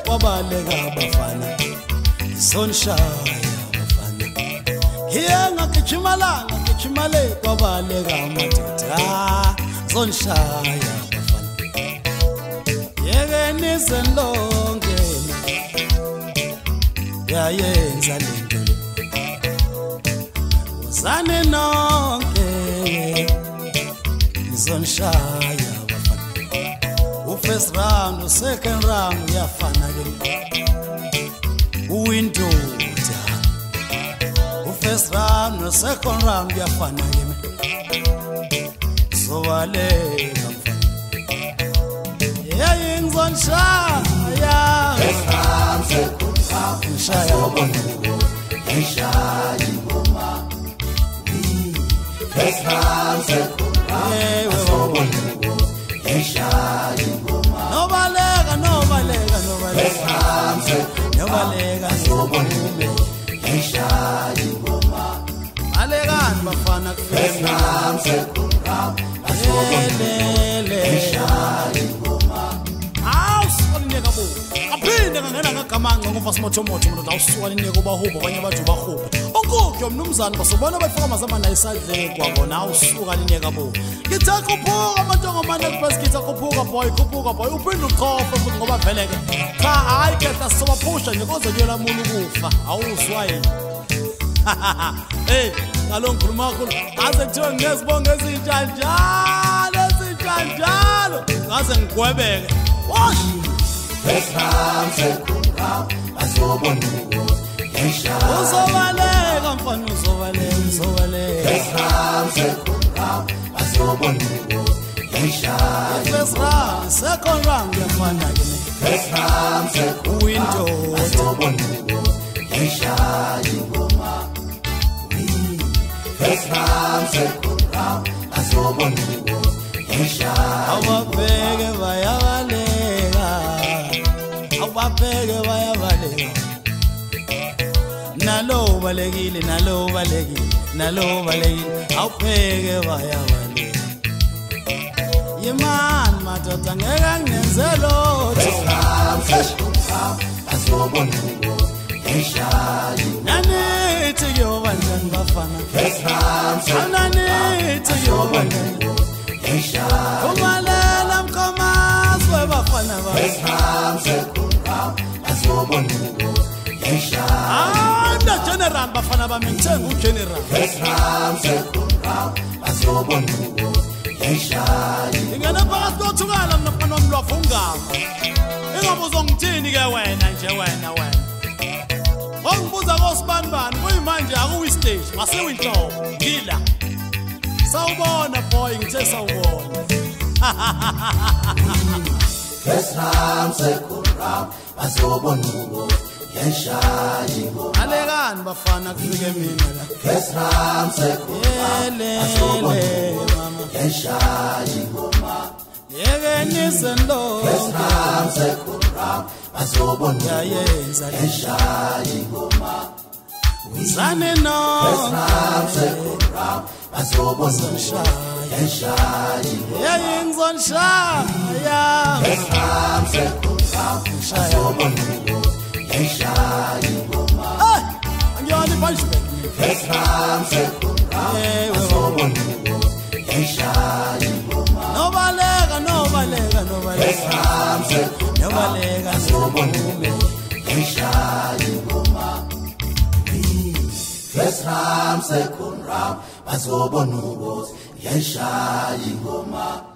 kwabaleka abafana sonshaya abafana hiya ngagijimala ngagijimale kwabaleka amadoda sonshaya abafana yeke nisenlonke yayenza lento uzane nonke nizonshaya abafana first round second round yafana ke uwindoda first round second round yafana ke sobaleka mfana yayingizonshaya first round second round nshaya sobongo yeshaya ingoma first round second round sobongo yeshaya ingoma nobaleka nobaleka first round second nobaleka sobongo yeshaya ingoma balekani bafana first round second round sobongo yeshaya ingoma awusukalineka bo aphinde ngangena ngagamanqa ngoba simothomotho umuntu awusukalineka ubahubo abanye abantu bahubo onkukho mnumzane basobona bafika mazamana esadleke kwabona awusukalineka bo ngithi khuphuka amantongo amane kubasikithi khuphuka boy uphinde uchofe futhi ngoba veleke cha hayi khetha sobaphusha nje kozonyela umuntu ukufa awuzwayi hey ngaloo ngikhuluma kakhulu aze kuthiwe ngezibongo ezinjanjalo ngaze ngigwebeke wash first round second round sobongo yeshaya uzobaleka mfana uzobaleka first round second round sobongo yeshaya first round second round yafana ke first round second window sobongo yeshaya ingoma first round second round sobongo yeshaya awabheke bayabaleka nalo balekile awupheke bayabaleka yimani madoda ngeke ngenzelo first round second round sobongo yeshaya nanithi kuyobanjani bafana first round second nanithi kuyobanjani yeshaya umalela mkhomaswe bafana ba first round second round sobongo yeshaya general bafana bami ngithenga ugeneral first round second round sobongo yeshaya ingena phakathi kothukala mina mfana wami lwafa ungama ingabuzo ngithini ke wena nje wena ongibuza kosibanibani kuyimanje akuwistage masewinhlobo ngila sawubona boy ngithe sawubona first round second round sobongo yeshaya ingoma alekani bafana kufike mina la first round second round sobongo mama yeshaya ingoma yeke nisenlo first round second round sobongo yayenza yeshaya ingoma uzane no first round second round sobongo yeshaya ingoma yayingizonshaya first round second round sobongo yeshaya ingoma angiyona ipunishment first round second round sobongo yeshaya ingoma nobaleka first round second nobaleka sobongo yeshaya ingoma first round second round sobongo yeshaya ingoma